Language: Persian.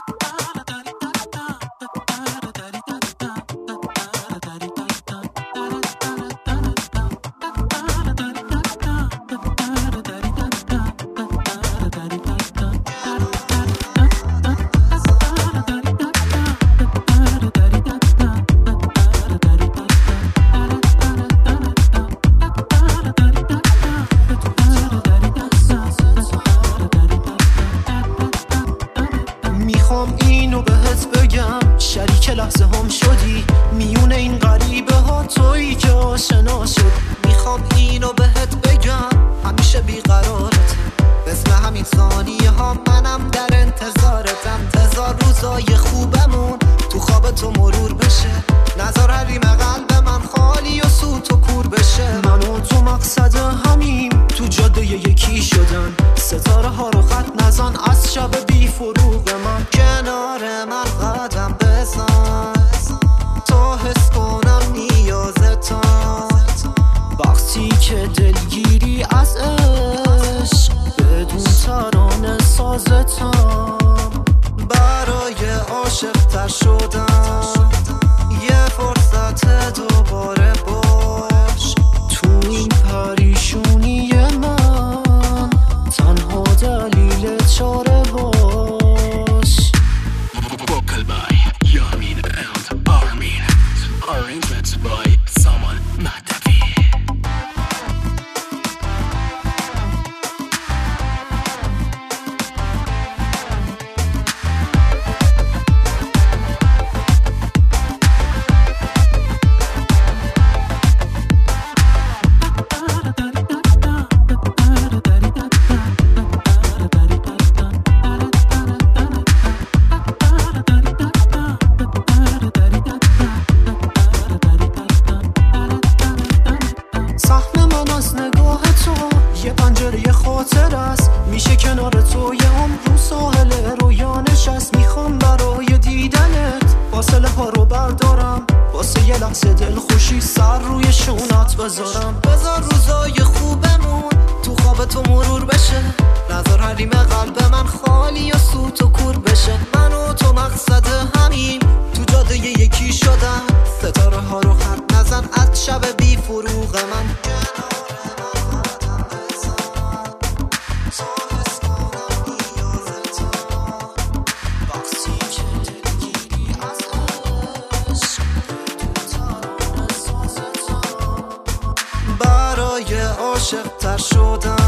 میخوام اینو بهت بگم شریک لحظه هم شدی میون این غریبه ها تویی که آشنا شد. میخوام اینو بهت بگم همیشه بیقرارتم مثل همین ثانیه ها منم در انتظارتم. انتظار روزای خوبمون تو خواب تو مرور بشه، نظر حریم قلب من خالی و سوت و کور بشه. من و تو مقصد همیم تو جاده یکی شدن، ستاره ها رو خط نزن از شب بی فروغ من. کنار من قدم بزن تا حس کنم نیازتم، وقتی که دلگیری از عشق بدون ترانه سازتم. برای عاشق تر شدم یه فرصت دوباره باش تو این پریشونی من، تنها دلیل چاره باش. Vocal by Yamin and Armin, arranged by Samal Mahdavi. یه پنجره خاطر است میشه کنار تو یه عمر ساحل رویا نشست. میخوام برای دیدنت فاصله ها رو بردارم، واسه یه لحظه دل خوشی سر روی شونت بذارم. بذار روزای خوبمون تو خواب تو مرور بشه، نظر حریم قلب من خالی و سوت و کور بشه. من و تو مقصد همین تو جاده یکی شدن، ستاره ها رو خط نزن از شب بی فروغ من. برای عاشق تر شدن